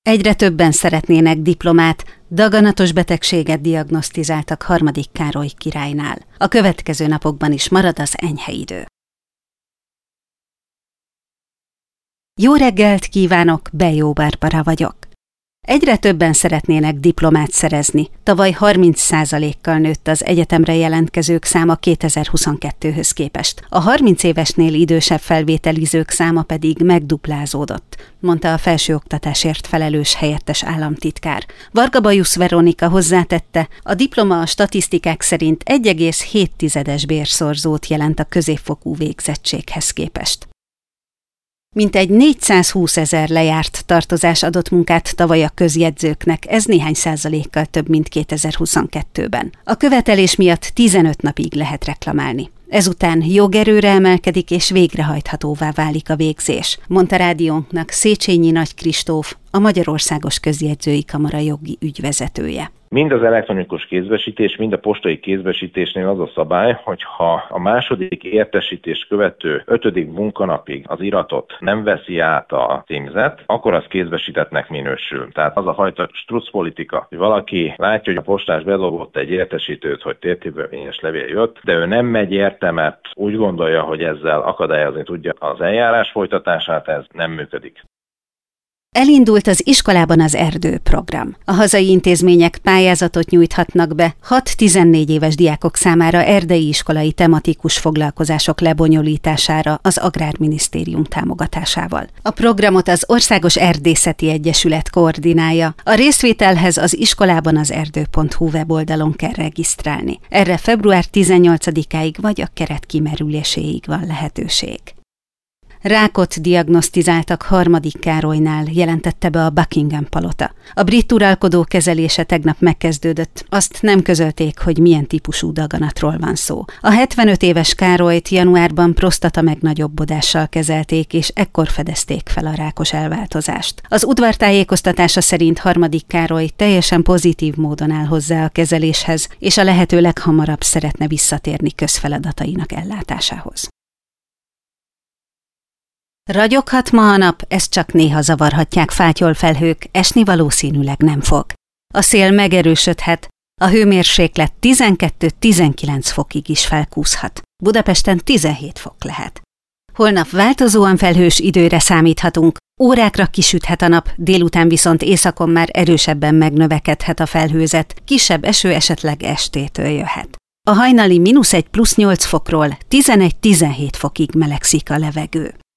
Egyre többen szeretnének diplomát, daganatos betegséget diagnosztizáltak Harmadik Károly királynál. A következő napokban is marad az enyhe idő. Jó reggelt kívánok, Bejó Barbara vagyok. Egyre többen szeretnének diplomát szerezni. Tavaly 30%-kal nőtt az egyetemre jelentkezők száma 2022-höz képest. A 30 évesnél idősebb felvételizők száma pedig megduplázódott, mondta a felsőoktatásért felelős helyettes államtitkár. Varga Bajusz Veronika hozzátette, a diploma a statisztikák szerint 1,7 bérszorzót jelent a középfokú végzettséghez képest. Mintegy 420 000 lejárt tartozás adott munkát tavaly a közjegyzőknek, ez néhány százalékkal több, mint 2022-ben. A követelés miatt 15 napig lehet reklamálni. Ezután jogerőre emelkedik és végrehajthatóvá válik a végzés, mondta rádiónknak Széchenyi Nagy Kristóf, a Magyarországos Közjegyzői Kamara jogi ügyvezetője. Mind az elektronikus kézbesítés, mind a postai kézbesítésnél az a szabály, hogy ha a második értesítést követő 5. munkanapig az iratot nem veszi át a címzet, akkor az kézbesítettnek minősül. Tehát az a fajta struccpolitika, hogy valaki látja, hogy a postás bedobott egy értesítőt, hogy térképérvényes levél jött, de ő nem megy érte, mert úgy gondolja, hogy ezzel akadályozni tudja az eljárás folytatását, ez nem működik. Elindult az iskolában az Erdő program. A hazai intézmények pályázatot nyújthatnak be 6-14 éves diákok számára erdei iskolai tematikus foglalkozások lebonyolítására az Agrárminisztérium támogatásával. A programot az Országos Erdészeti Egyesület koordinálja. A részvételhez az iskolában az erdő.hu weboldalon kell regisztrálni. Erre február 18-áig vagy a keret kimerüléséig van lehetőség. Rákot diagnosztizáltak Harmadik Károlynál, jelentette be a Buckingham palota. A brit uralkodó kezelése tegnap megkezdődött, azt nem közölték, hogy milyen típusú daganatról van szó. A 75 éves Károlyt januárban prostata megnagyobbodással kezelték, és ekkor fedezték fel a rákos elváltozást. Az udvar tájékoztatása szerint Harmadik Károly teljesen pozitív módon áll hozzá a kezeléshez, és a lehető leghamarabb szeretne visszatérni közfeladatainak ellátásához. Ragyoghat ma a nap, ezt csak néha zavarhatják fátyolfelhők, esni valószínűleg nem fog. A szél megerősödhet, a hőmérséklet 12-19 fokig is felkúszhat. Budapesten 17 fok lehet. Holnap változóan felhős időre számíthatunk, órákra kisüthet a nap, délután viszont északon már erősebben megnövekedhet a felhőzet, kisebb eső esetleg estétől jöhet. A hajnali -1 + 8 fokról 11-17 fokig melegszik a levegő.